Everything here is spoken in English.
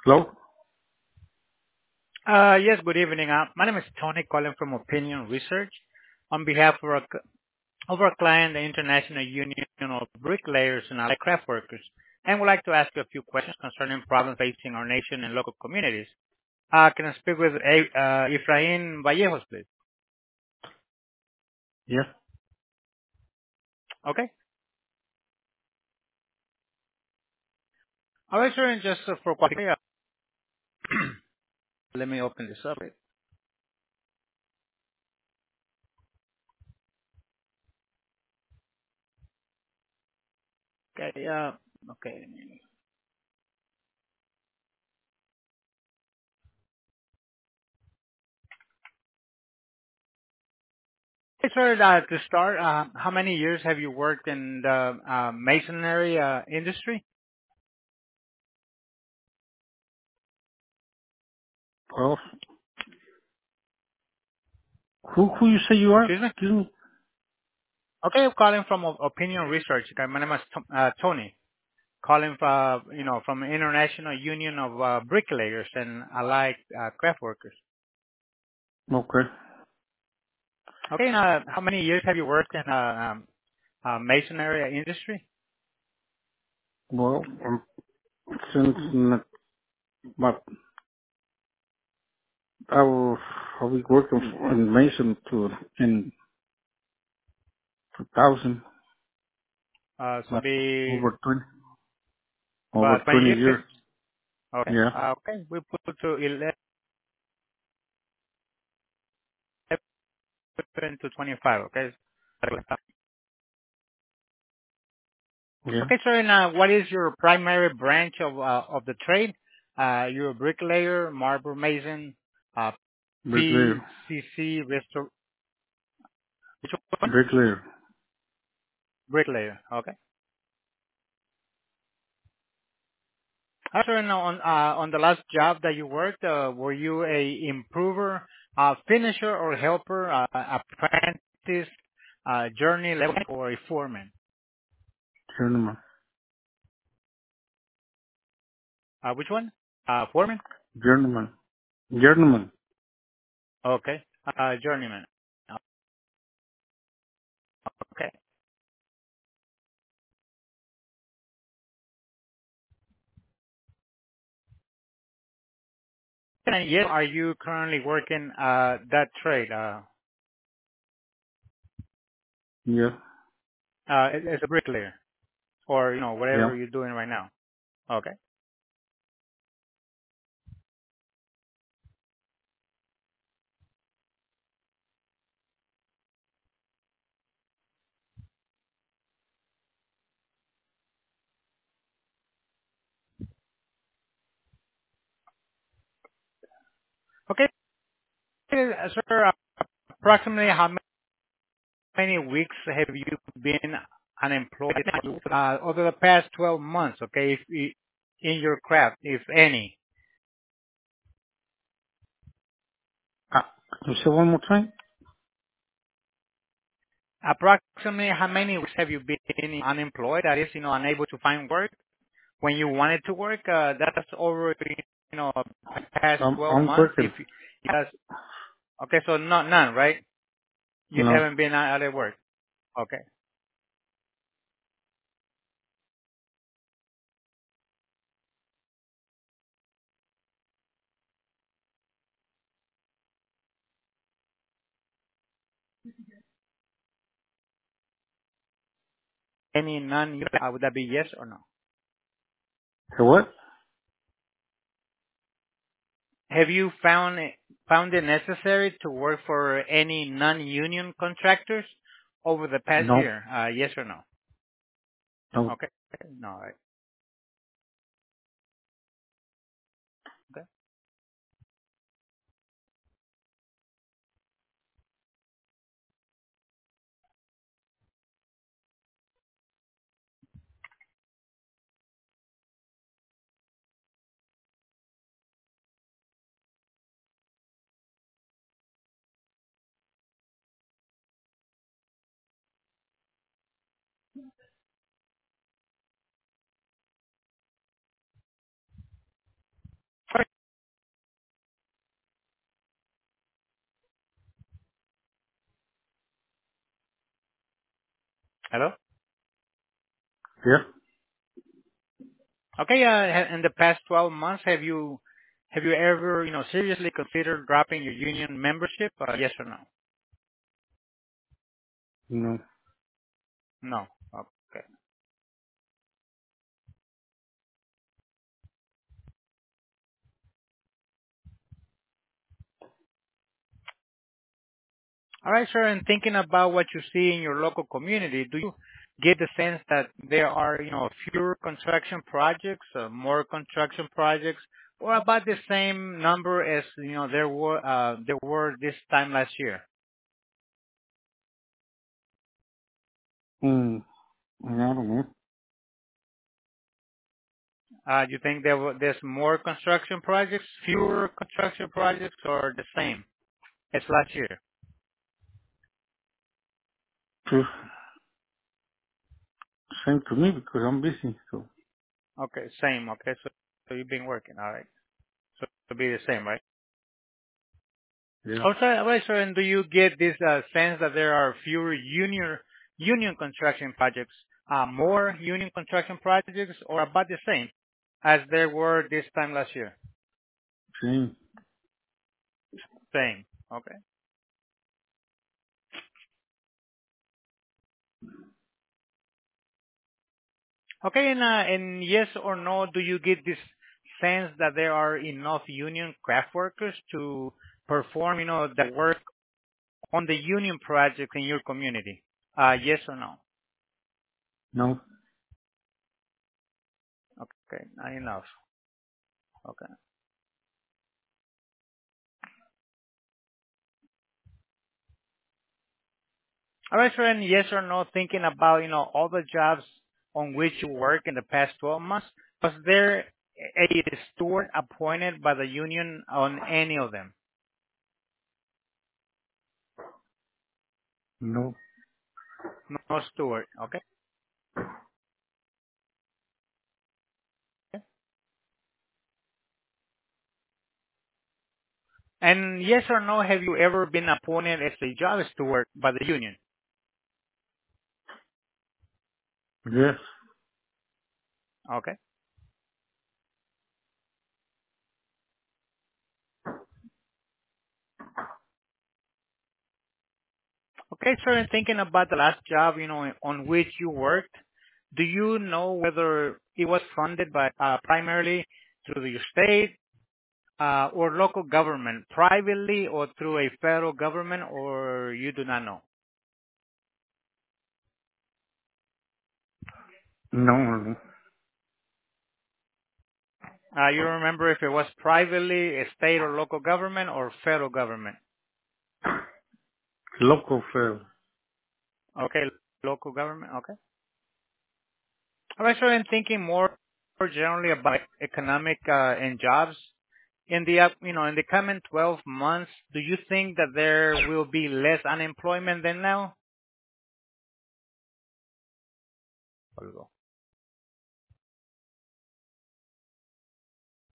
Hello? Yes, good evening. My name is Tony, calling from Opinion Research on behalf of our client, the International Union of Bricklayers and Allied Craft Workers, and would like to ask you a few questions concerning problems facing our nation and local communities. Can I speak with Efrain Vallejos, please? Yes. Okay. All right, sir, and just for quality, let me open this up. Okay, okay. Hey, sir, to start, how many years have you worked in the masonry industry? Well, who you say you are? Excuse me? Excuse me. Okay, I'm calling from Opinion Research. Okay, my name is Tony. Calling from, from International Union of Bricklayers and Allied Craft Workers. Okay. Okay, and, how many years have you worked in masonry industry? Well, since my, I was working in Mason in 2000, So like be over 20, over about 20 20 years. years. Okay. Yeah. Okay, we put to 11 to 25. Okay. Yeah. Okay, sir. And what is your primary branch of the trade? You're a bricklayer, marble mason, uh, Bricklayer. PCC, which one? Bricklayer. Bricklayer. Okay. Sir, and on the last job that you worked, were you a improver, finisher, or helper, apprentice, journey level, or a foreman? Journeyman. Which one? Foreman. Journeyman. Journeyman. Okay. Journeyman. Okay. And yes, are you currently working that trade Yeah. as a bricklayer, or Yeah. whatever you're doing right now? Okay. Okay, sir. Approximately how many weeks have you been unemployed over the past 12 months? Okay, if in your craft, if any. Uh, you say one more time? Approximately how many weeks have you been unemployed? That is, unable to find work when you wanted to work. That's over, past 12 I'm months. If working. yes, okay, so none, right? You No. haven't been out of work. Okay. Any none? Would that be yes or no? Hey, what? Have you found it necessary to work for any non-union contractors over the past No. year? Yes or no? No. Okay. No. All right. Okay. Hello? Yeah. Okay, in the past 12 months, have you ever, seriously considered dropping your union membership? Yes or no? No. No. Okay. All right, sir. And thinking about what you see in your local community, do you get the sense that there are, fewer construction projects, more construction projects, or about the same number as, there were this time last year? Mm, I don't know. You think there's more construction projects, fewer construction projects, or the same as last year? Just same to me because I'm busy. So Okay, same. Okay, so you've been working. All right. So it'll be the same, right? yeah. Also, right, sir. And do you get this sense that there are fewer union construction projects, more union construction projects, or about the same as there were this time last year? Same. Same. Okay. Okay, and yes or no, do you get this sense that there are enough union craft workers to perform, the work on the union project in your community? Yes or no? No. Okay, not enough. Okay. All right, sir, and yes or no, thinking about, all the jobs on which you work in the past 12 months, was there a steward appointed by the union on any of them? No. No steward, okay? And yes or no, have you ever been appointed as a job steward by the union? Yes. Okay. Okay, sir, and thinking about the last job, on which you worked, do you know whether it was funded by primarily through your state or local government, privately or through a federal government, or you do not know? No. No. You remember if it was privately, a state or local government, or federal government? Local fair. Okay, local government. Okay. All right, so I'm thinking more generally about economic and jobs. In the coming 12 months, do you think that there will be less unemployment than now?